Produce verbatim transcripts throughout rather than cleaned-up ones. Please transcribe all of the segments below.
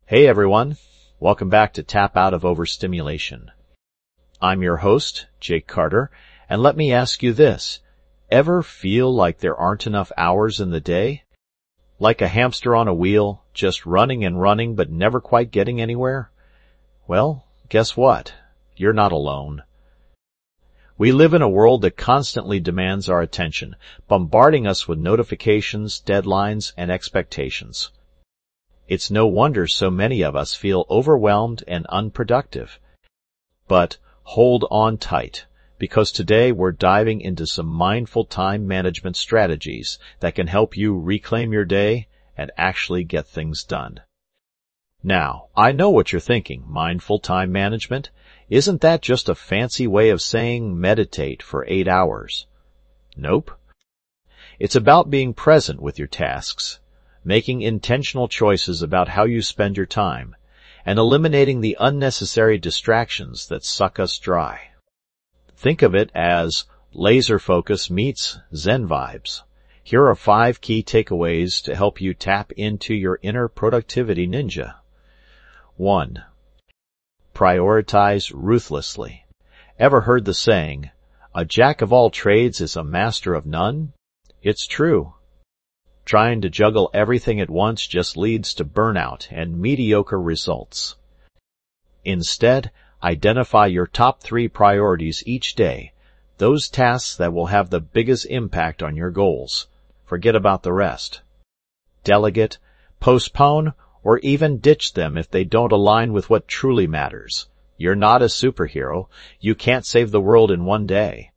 Hey everyone, welcome back to Tap Out of Overstimulation. I'm your host, Jake Carter, and let me ask you this. Ever feel like there aren't enough hours in the day? Like a hamster on a wheel, just running and running but never quite getting anywhere? Well, guess what? You're not alone. We live in a world that constantly demands our attention, bombarding us with notifications, deadlines, and expectations. It's no wonder so many of us feel overwhelmed and unproductive. But hold on tight, because today we're diving into some mindful time management strategies that can help you reclaim your day and actually get things done. Now, I know what you're thinking, mindful time management. Isn't that just a fancy way of saying meditate for eight hours? Nope. It's about being present with your tasks, making intentional choices about how you spend your time, and eliminating the unnecessary distractions that suck us dry. Think of it as laser focus meets Zen vibes. Here are five key takeaways to help you tap into your inner productivity ninja. One. Prioritize ruthlessly. Ever heard the saying, "A jack of all trades is a master of none"? It's true. Trying to juggle everything at once just leads to burnout and mediocre results. Instead, identify your top three priorities each day, those tasks that will have the biggest impact on your goals. Forget about the rest. Delegate, postpone, or even ditch them if they don't align with what truly matters. You're not a superhero. You can't save the world in one day.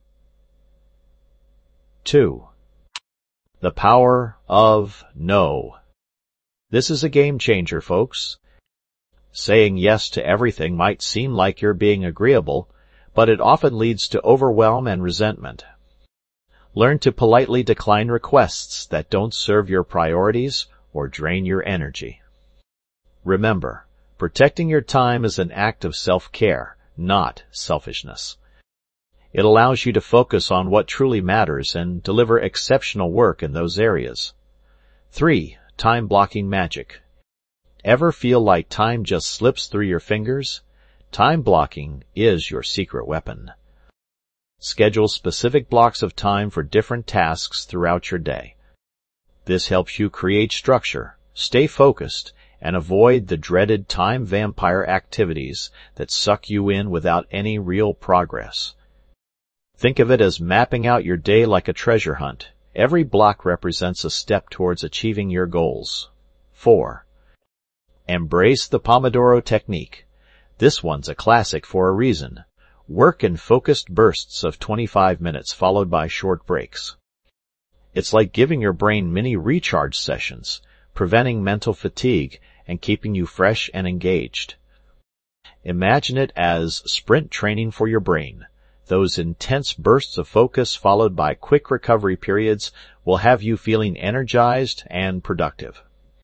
Two. The power of no. This is a game changer, folks. Saying yes to everything might seem like you're being agreeable, but it often leads to overwhelm and resentment. Learn to politely decline requests that don't serve your priorities or drain your energy. Remember, protecting your time is an act of self-care, not selfishness. It allows you to focus on what truly matters and deliver exceptional work in those areas. Three. Time blocking magic. Ever feel like time just slips through your fingers? Time blocking is your secret weapon. Schedule specific blocks of time for different tasks throughout your day. This helps you create structure, stay focused, and avoid the dreaded time vampire activities that suck you in without any real progress. Think of it as mapping out your day like a treasure hunt. Every block represents a step towards achieving your goals. Four. Embrace the Pomodoro technique. This one's a classic for a reason. Work in focused bursts of twenty-five minutes followed by short breaks. It's like giving your brain mini recharge sessions, preventing mental fatigue and keeping you fresh and engaged. Imagine it as sprint training for your brain. Those intense bursts of focus followed by quick recovery periods will have you feeling energized and productive.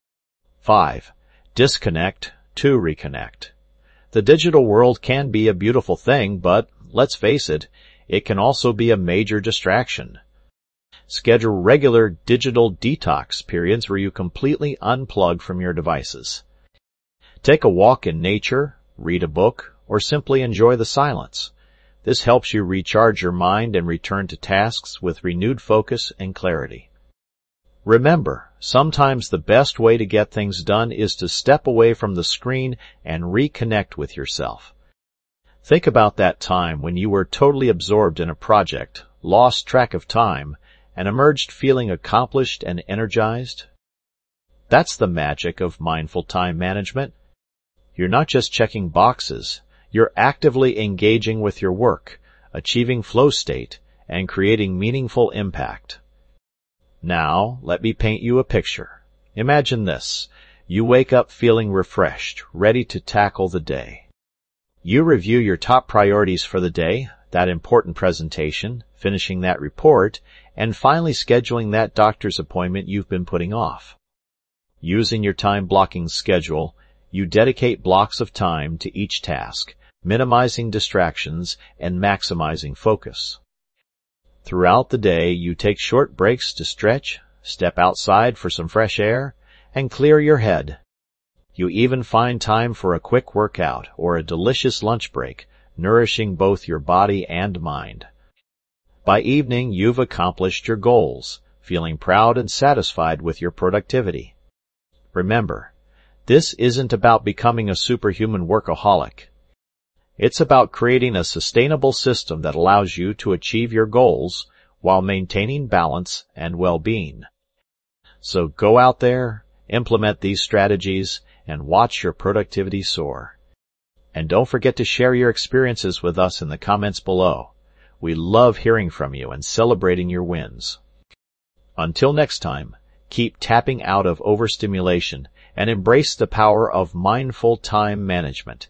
Five. Disconnect to reconnect. The digital world can be a beautiful thing, but let's face it, it can also be a major distraction. Schedule regular digital detox periods where you completely unplug from your devices. Take a walk in nature, read a book, or simply enjoy the silence. This helps you recharge your mind and return to tasks with renewed focus and clarity. Remember, sometimes the best way to get things done is to step away from the screen and reconnect with yourself. Think about that time when you were totally absorbed in a project, lost track of time, and emerged feeling accomplished and energized. That's the magic of mindful time management. You're not just checking boxes. You're actively engaging with your work, achieving flow state, and creating meaningful impact. Now, let me paint you a picture. Imagine this. You wake up feeling refreshed, ready to tackle the day. You review your top priorities for the day, that important presentation, finishing that report, and finally scheduling that doctor's appointment you've been putting off. Using your time-blocking schedule, you dedicate blocks of time to each task, minimizing distractions and maximizing focus. Throughout the day, you take short breaks to stretch, step outside for some fresh air, and clear your head. You even find time for a quick workout or a delicious lunch break, nourishing both your body and mind. By evening, you've accomplished your goals, feeling proud and satisfied with your productivity. Remember, this isn't about becoming a superhuman workaholic. It's about creating a sustainable system that allows you to achieve your goals while maintaining balance and well-being. So go out there, implement these strategies, and watch your productivity soar. And don't forget to share your experiences with us in the comments below. We love hearing from you and celebrating your wins. Until next time, keep tapping out of overstimulation and embrace the power of mindful time management.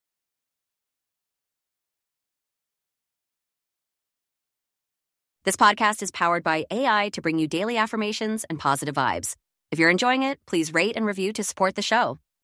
This podcast is powered by A I to bring you daily affirmations and positive vibes. If you're enjoying it, please rate and review to support the show.